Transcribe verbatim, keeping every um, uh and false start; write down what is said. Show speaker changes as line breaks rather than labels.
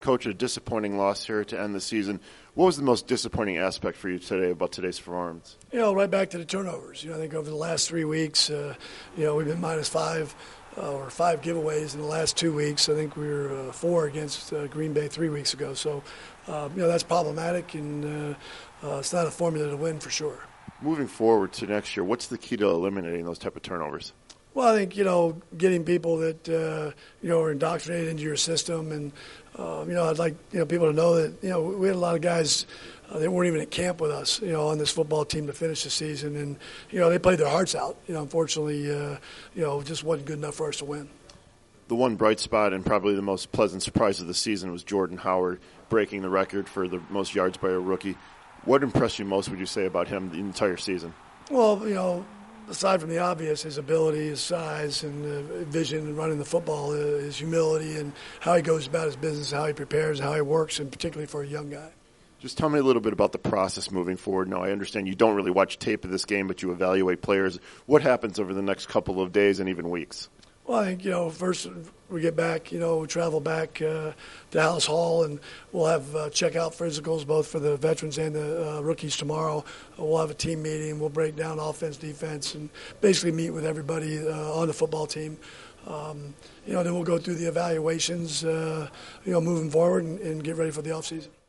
Coach, a disappointing loss here to end the season. What was the most disappointing aspect for you today about today's performance?
You know, right back to the turnovers. You know, I think over the last three weeks, uh, you know, we've been minus five uh, or five giveaways in the last two weeks. I think we were uh, four against uh, Green Bay three weeks ago. So, uh, you know, that's problematic, and uh, uh, it's not a formula to win for sure.
Moving forward to next year, what's the key to eliminating those type of turnovers?
Well, I think, you know, getting people that, uh, you know, are indoctrinated into your system. And, uh, you know, I'd like, you know, people to know that, you know, we had a lot of guys uh, that weren't even at camp with us, you know, on this football team to finish the season. And, you know, they played their hearts out. You know, unfortunately, uh, you know, just wasn't good enough for us to win.
The one bright spot and probably the most pleasant surprise of the season was Jordan Howard breaking the record for the most yards by a rookie. What impressed you most, would you say, about him the entire season?
Well, you know, aside from the obvious, his ability, his size, and uh, vision and running the football, uh, his humility, and how he goes about his business, how he prepares, how he works, and particularly for a young guy.
Just tell me a little bit about the process moving forward. Now, I understand you don't really watch tape of this game, but you evaluate players. What happens over the next couple of days and even weeks?
Well, I think, you know, first we get back, you know, we travel back uh, to Hallis Hall, and we'll have uh, check-out physicals both for the veterans and the uh, rookies tomorrow. We'll have a team meeting. We'll break down offense, defense, and basically meet with everybody uh, on the football team. Um, you know, then we'll go through the evaluations, uh, you know, moving forward and, and get ready for the offseason.